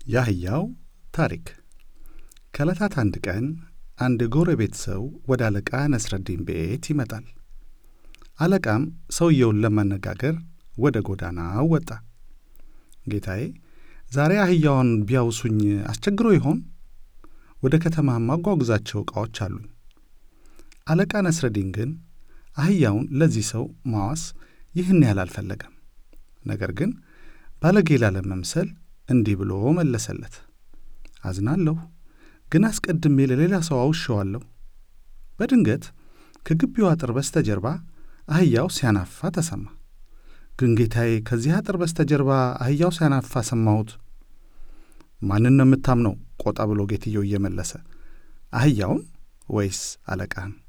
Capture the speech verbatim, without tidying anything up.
የአህያው ታሪክ። ከዕለታት አንድ ቀን አንድ ጎረቤት ሰው ወደ አለቃ ነስረዲን ቤት ይመጣል። አለቃም ሰውየውን ለማነጋገር ወደ ጎዳናው ወጣ። ጌታዬ፣ ዛሬ አህያውን ቢያውሱኝ አስቸግሮ ይሆን? ወደ ከተማ ማጓጉዛቸው ዕቃዎች አሉኝ። አለቃ ነስረዲን ግን አህያውን ለዚህ ሰው ማዋስ ይህን ያህል አልፈለገም። ነገር ግን ባለጌ ላለመምሰል እንዲህ ብሎ መለሰለት። አዝናለሁ፣ ግን አስቀድሜ ለሌላ ሰው አውሼዋለሁ። በድንገት ከግቢው አጥር በስተጀርባ አህያው ሲያናፋ ተሰማ። ግን ጌታዬ፣ ከዚህ አጥር በስተጀርባ አህያው ሲያናፋ ሰማሁት። ማንን ነው የምታምነው? ቆጣ ብሎ ጌትየው እየመለሰ፣ አህያውን ወይስ አለቃህን?